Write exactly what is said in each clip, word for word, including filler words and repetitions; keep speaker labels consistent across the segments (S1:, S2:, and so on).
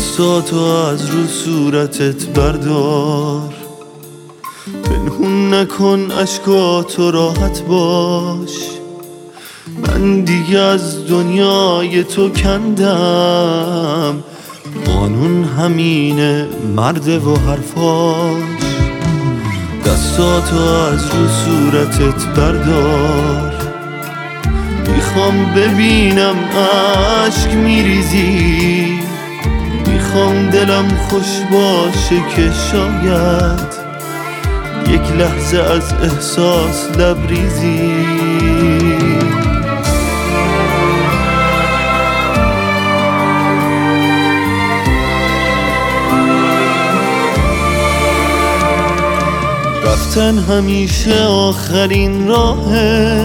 S1: دستاتو از رو صورتت بردار، پنهون نکن اشکاتو، راحت باش. من دیگه از دنیای تو کندم، قانون همینه، مرده و حرفاش. دستاتو از رو صورتت بردار، میخوام ببینم عشق میریزی، میخوام دلم خوش باشه که شاید یک لحظه از احساس لبریزی. رفتن همیشه آخرین راهه،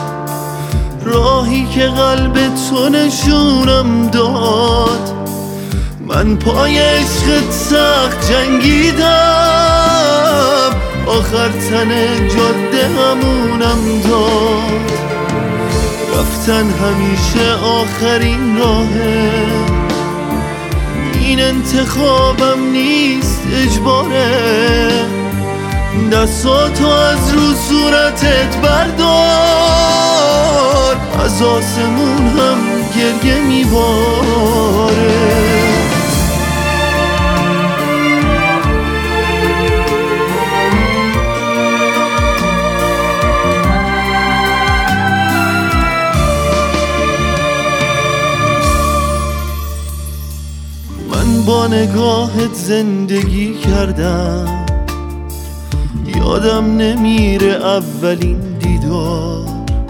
S1: راهی که قلب تو نشونم داد. من پای عشقت سخت جنگیدم، آخر تن جاده همونم داد. رفتن همیشه آخرین راهه، این انتخابم نیست، اجباره. دستاتو از رو صورتت بردار، از آسمون هم گریه میباره. من با نگاهت زندگی کردم، یادم نمیره اولین دیدار.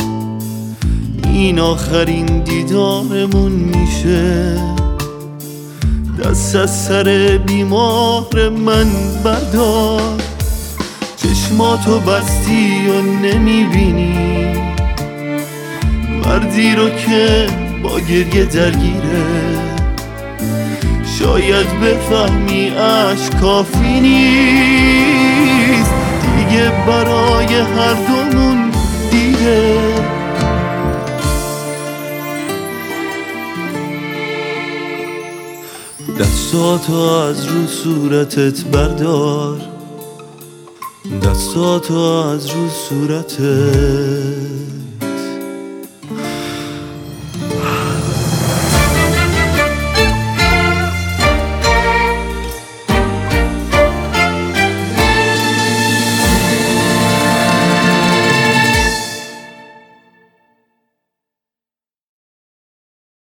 S1: این آخرین دیدارمون میشه، دست از سر بیمار من بردار. چشماتو بستی و نمیبینی مردی رو که با گریه درگیره. شاید بفهمی عشق کافی نیست، دیگه برای هر دومون دیره. دستاتو از رو صورتت بردار، دستاتو از رو صورتت